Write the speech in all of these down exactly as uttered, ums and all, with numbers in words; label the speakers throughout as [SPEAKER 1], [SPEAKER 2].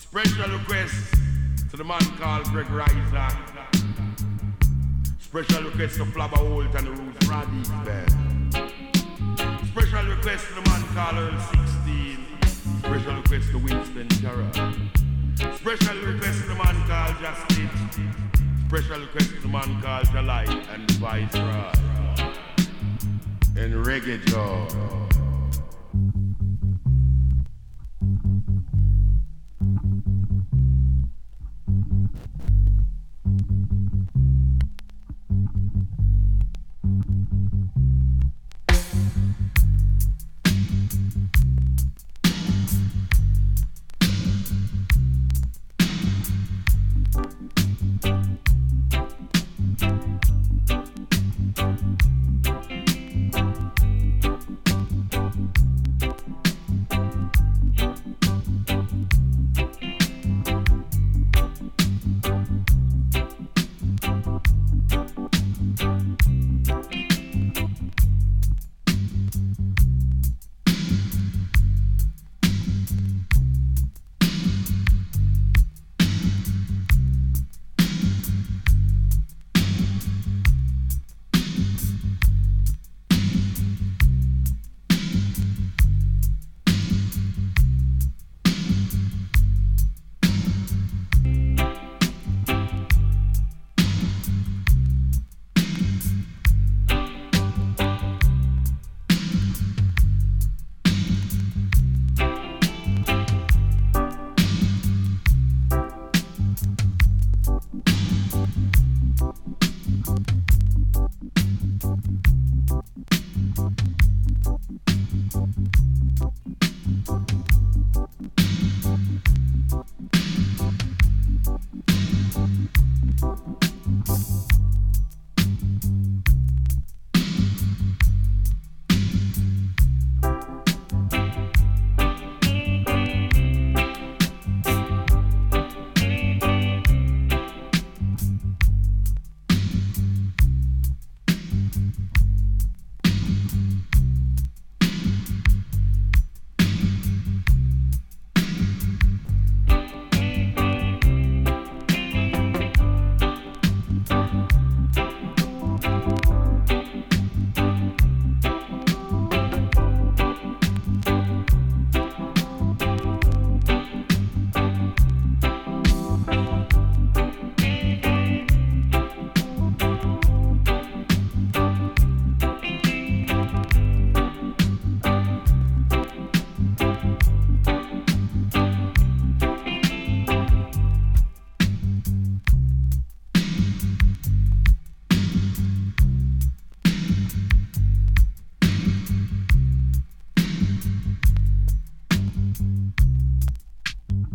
[SPEAKER 1] Special request to the man called Greg Riser. Special request to Flabba Holt and the Roots Radies band. Special request to the man called Earl sixteen. Special request to Winston Carroll. Special request to the man called Justice. Special request to the man called Jalai and the Viceroy. And Reggae Joe.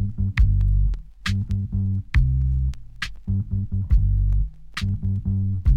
[SPEAKER 2] Thank you.